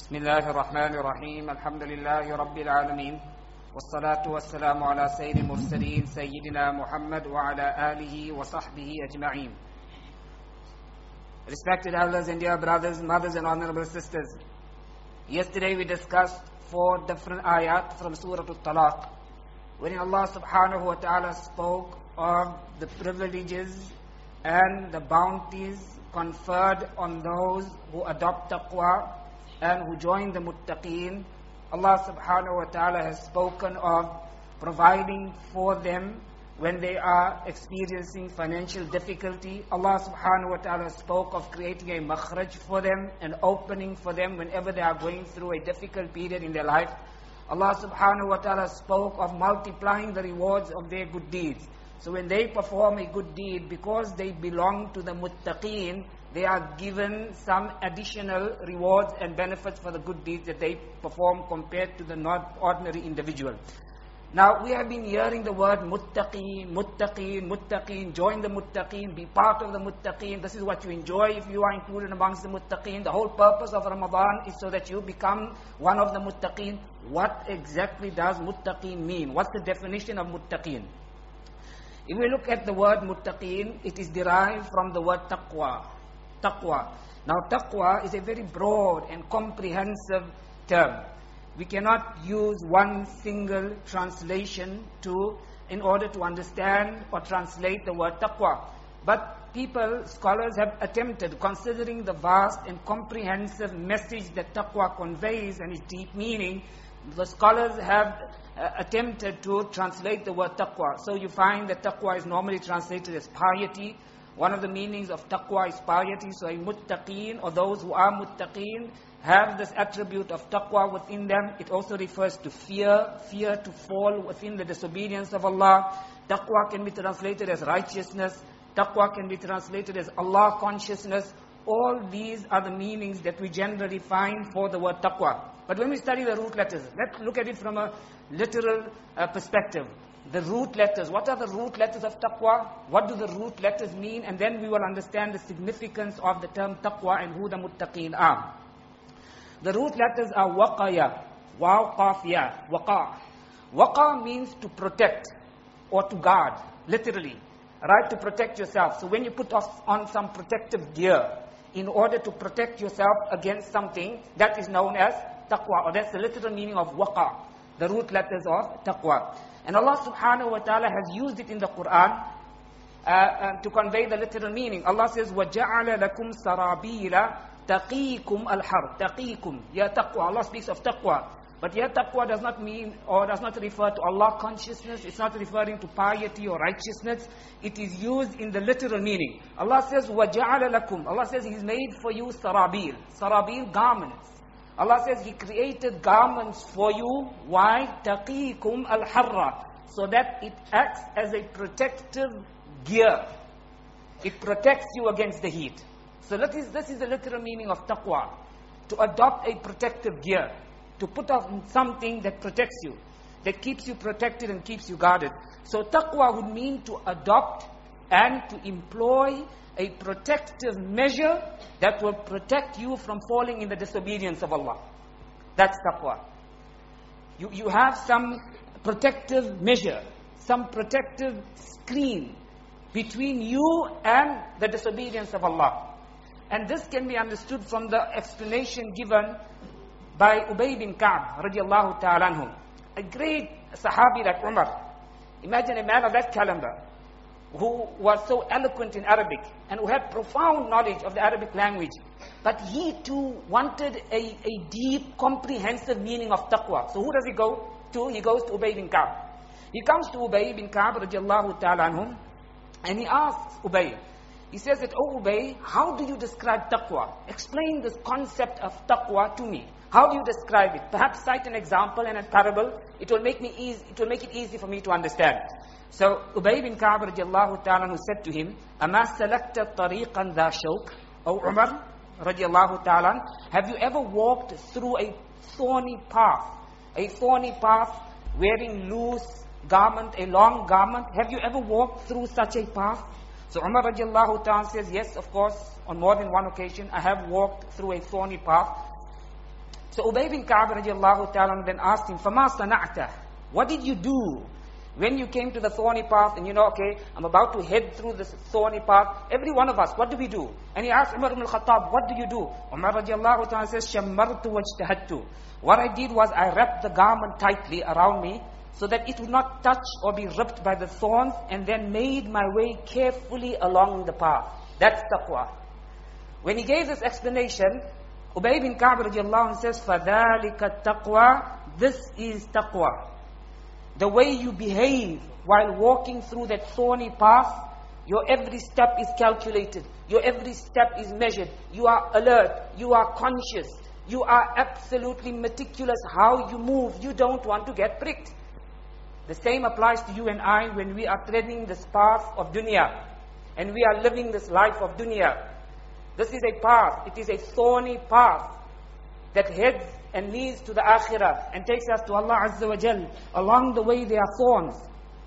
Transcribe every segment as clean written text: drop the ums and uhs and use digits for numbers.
بسم الله الرحمن الرحيم الحمد لله رب العالمين والصلاة والسلام على سيد المرسلين سيدنا محمد وعلى آله وصحبه أجمعين. Respected elders and dear brothers, mothers and honorable sisters, yesterday we discussed 4 different ayat from Surah Al-Talaq, wherein Allah subhanahu wa ta'ala spoke of the privileges and the bounties conferred on those who adopt taqwa and who join the muttaqeen. Allah subhanahu wa ta'ala has spoken of providing for them when they are experiencing financial difficulty. Allah subhanahu wa ta'ala spoke of creating a makhraj for them, an opening for them whenever they are going through a difficult period in their life. Allah subhanahu wa ta'ala spoke of multiplying the rewards of their good deeds. So when they perform a good deed, because they belong to the muttaqeen, they are given some additional rewards and benefits for the good deeds that they perform compared to the not ordinary individual. Now we have been hearing the word muttaqeen, muttaqeen, muttaqeen, join the muttaqeen, be part of the muttaqeen. This is what you enjoy if you are included amongst the muttaqeen. The whole purpose of Ramadan is so that you become one of the muttaqeen. What exactly does muttaqeen mean? What's the definition of muttaqeen? If we look at the word muttaqeen, it is derived from the word taqwa. Taqwa. Now taqwa is a very broad and comprehensive term. We cannot use one single translation in order to understand or translate the word taqwa. But scholars have attempted, considering the vast and comprehensive message that taqwa conveys and its deep meaning, the scholars have attempted to translate the word taqwa. So you find that taqwa is normally translated as piety. One of the meanings of taqwa is piety. So a muttaqeen, or those who are muttaqeen, have this attribute of taqwa within them. It also refers to fear to fall within the disobedience of Allah. Taqwa can be translated as righteousness. Taqwa can be translated as Allah consciousness. All these are the meanings that we generally find for the word taqwa. But when we study the root letters, let's look at it from a literal perspective. The root letters, what are the root letters of taqwa? What do the root letters mean? And then we will understand the significance of the term taqwa and who the muttaqeen are. The root letters are waqaya, waw, qaf, ya, waqa. Waqa means to protect or to guard, literally, right? To protect yourself. So when you put on some protective gear in order to protect yourself against something, that is known as taqwa, or that's the literal meaning of waqa, the root letters of taqwa. And Allah subhanahu wa ta'ala has used it in the Quran to convey the literal meaning. Allah says, وَجَعَلَ لَكُمْ سَرَابِيلَ تَقِيكُمْ الْحَرْ. تَقِيكُمْ, ya taqwa. Allah speaks of taqwa. But ya taqwa does not mean or does not refer to Allah consciousness. It's not referring to piety or righteousness. It is used in the literal meaning. Allah says, وَجَعَلَ لَكُمْ. Allah says He's made for you sarabil. Sarabil, garments. Allah says He created garments for you. Why? تَقِيكُمْ الْحَرَّ. So that it acts as a protective gear. It protects you against the heat. So this is the literal meaning of taqwa. To adopt a protective gear. To put on something that protects you. That keeps you protected and keeps you guarded. So taqwa would mean to adopt and to employ a protective measure that will protect you from falling in the disobedience of Allah. That's taqwa. You have some protective measure, some protective screen between you and the disobedience of Allah. And this can be understood from the explanation given by Ubay bin Ka'b radiallahu ta'ala anhu. A great sahabi like Umar. Imagine a man of that caliber, who was so eloquent in Arabic and who had profound knowledge of the Arabic language. But he too wanted a deep, comprehensive meaning of taqwa. So who does he go to? He goes to Ubay bin Ka'b. He comes to Ubay bin Ka'b radiallahu ta'ala anhum, and he asks Ubay, he says that, "Oh Ubay, how do you describe taqwa? Explain this concept of taqwa to me. How do you describe it? Perhaps cite an example and a parable. It will make it easy for me to understand." So Ubay bin Ka'b radiallahu ta'ala who said to him, "Ama salakta tariqan dha shawk?" O Umar radiallahu ta'ala, have you ever walked through a thorny path? A thorny path wearing loose garment, a long garment. Have you ever walked through such a path? So Umar radiallahu ta'ala says, yes, of course, on more than one occasion, I have walked through a thorny path. So Ubay bin Ka'b radiallahu ta'ala then asked him, فَمَا صَنَعْتَ? What did you do when you came to the thorny path and okay, I'm about to head through this thorny path? Every one of us, what do we do? And he asked Umar ibn al-Khattab, what do you do? Umar radiallahu ta'ala says, شَمَّرْتُ وَاجْتَهَدْتُ. What I did was I wrapped the garment tightly around me so that it would not touch or be ripped by the thorns, and then made my way carefully along the path. That's taqwa. When he gave this explanation, Ubay bin Ka'b radiallahu anhu says, فَذَلِكَ التَّقْوَى. This is taqwa. The way you behave while walking through that thorny path, your every step is calculated. Your every step is measured. You are alert. You are conscious. You are absolutely meticulous how you move. You don't want to get pricked. The same applies to you and I when we are treading this path of dunya. And we are living this life of dunya. This is a path. It is a thorny path that heads and leads to the akhirah and takes us to Allah Azza wa Jal. Along the way there are thorns.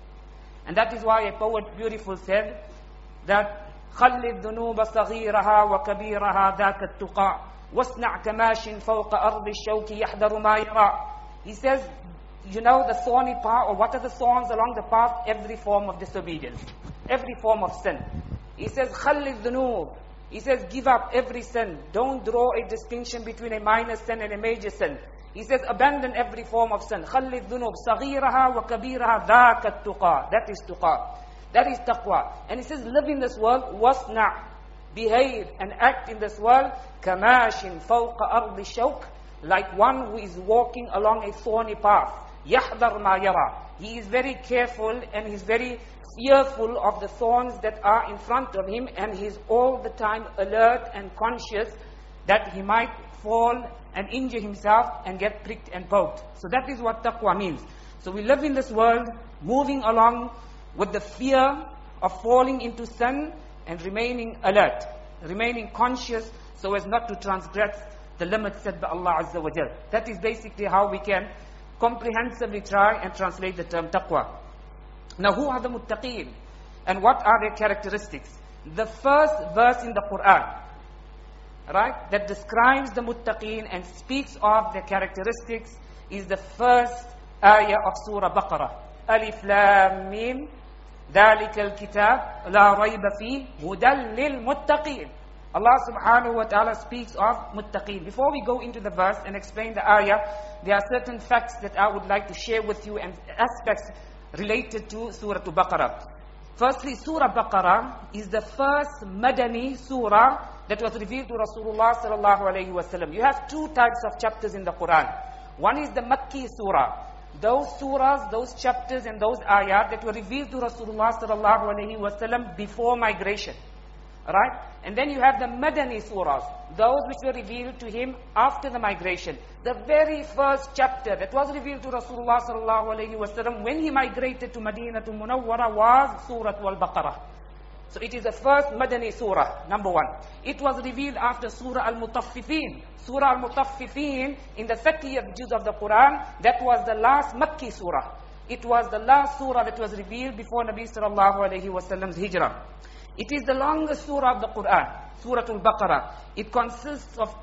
And that is why a poet beautiful said that خَلِّ الذُّنُوبَ صَغِيرَهَا وَكَبِيرَهَا ذَاكَ التُّقَى وَاصْنَعْ كَمَاشٍ فَوْقَ أَرْضِ الشَّوْكِ يَحْذَرُ مَا يَرَى. He says, the thorny path, or what are the thorns along the path? Every form of disobedience. Every form of sin. He says, خَلِّ الذُّنُوبَ. He says, give up every sin. Don't draw a distinction between a minor sin and a major sin. He says, abandon every form of sin. خَلِّ الذُّنُوبَ صَغِيرَهَا وَكَبِيرَهَا ذَاكَ التُّقَى. That is tuqa. That is taqwa. And he says, live in this world, وَاصْنَعْ. Behave and act in this world, كَمَاشٍ فَوْقَ أَرْضِ الشَّوْكِ. Like one who is walking along a thorny path. يَحْذَرْ مَا يَرَى. He is very careful and he's very fearful of the thorns that are in front of him, and he's all the time alert and conscious that he might fall and injure himself and get pricked and poked. So that is what taqwa means. So we live in this world moving along with the fear of falling into sin and remaining alert, remaining conscious so as not to transgress the limits set by Allah Azza wa Jal. That is basically how we can comprehensively try and translate the term taqwa. Now, who are the muttaqeen? And what are their characteristics? The first verse in the Quran, right, that describes the muttaqeen and speaks of their characteristics is the first ayah of Surah Baqarah. Alif Lam Mim, ذَلِكَ الْكِتَابِ لَا رَيْبَ فِيهِ هُدًى لِلْمُتَّقِينَ. Allah subhanahu wa ta'ala speaks of muttaqeen. Before we go into the verse and explain the ayah, there are certain facts that I would like to share with you and aspects related to Surah Baqarah. Firstly, Surah Baqarah is the first Madani surah that was revealed to Rasulullah sallallahu alayhi wa sallam. You have two types of chapters in the Quran. One is the Makki surah. Those surahs, those chapters and those ayat that were revealed to Rasulullah sallallahu alayhi wa sallam before migration. Right? And then you have the Madani surahs, those which were revealed to him after the migration. The very first chapter that was revealed to Rasulullah sallallahu alayhi wa sallam when he migrated to Madinatul Munawwara was Surah Al-Baqarah. So it is the first Madani surah, number one. It was revealed after Surah Al-Mutaffifin. Surah Al-Mutaffifin in the 30th juz of the Quran, that was the last Makki surah. It was the last surah that was revealed before Nabi sallallahu alayhi wa sallam's hijrah. It is the longest surah of the Quran, Surah Al-Baqarah. It consists of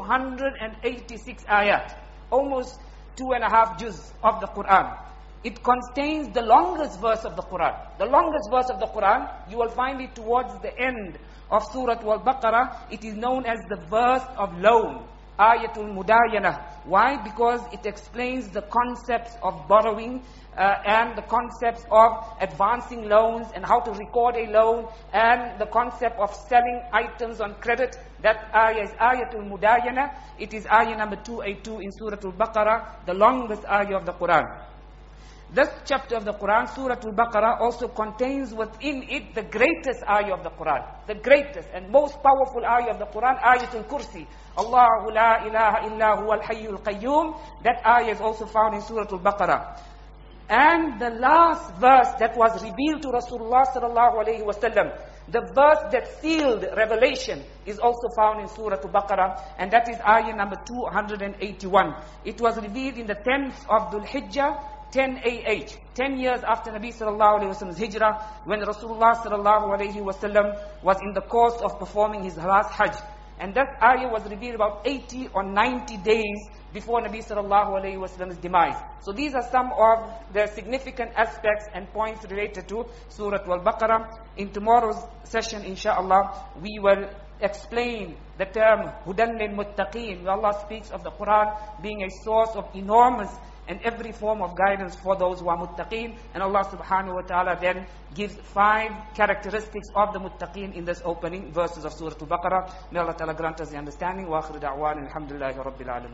286 ayat, almost 2.5 juz of the Quran. It contains the longest verse of the Quran. The longest verse of the Quran, you will find it towards the end of Surah Al-Baqarah. It is known as the verse of loan, Ayatul Mudayana. Why? Because it explains the concepts of borrowing and the concepts of advancing loans and how to record a loan and the concept of selling items on credit. That ayah is Ayatul Mudayana. It is ayah number 282 in Surah Al-Baqarah, the longest ayah of the Quran. This chapter of the Quran, Surah Al-Baqarah, also contains within it the greatest ayah of the Quran. The greatest and most powerful ayah of the Quran, Ayatul Kursi. Allahu la ilaha illa huwa al-hayyul qayyum. That ayah is also found in Surah Al-Baqarah. And the last verse that was revealed to Rasulullah sallallahu alayhi wa sallam, the verse that sealed revelation, is also found in Surah Al-Baqarah, and that is ayah number 281. It was revealed in the 10th of Dhul Hijjah, 10 AH, 10 years after Nabi sallallahu alayhi wa sallam's hijrah, when Rasulullah sallallahu alayhi wa sallam was in the course of performing his last Hajj. And that ayah was revealed about 80 or 90 days before Nabi sallallahu alayhi wasallam's demise. So these are some of the significant aspects and points related to Surah Al-Baqarah. In tomorrow's session, inshallah, we will explain the term Hudan lil Muttaqeen, where Allah speaks of the Quran being a source of enormous and every form of guidance for those who are muttaqeen. And Allah subhanahu wa ta'ala then gives 5 characteristics of the muttaqeen in this opening verses of Surah Al-Baqarah. May Allah ta'ala grant us the understanding. Wa akhiru da'wan alhamdulillahi rabbil alamin.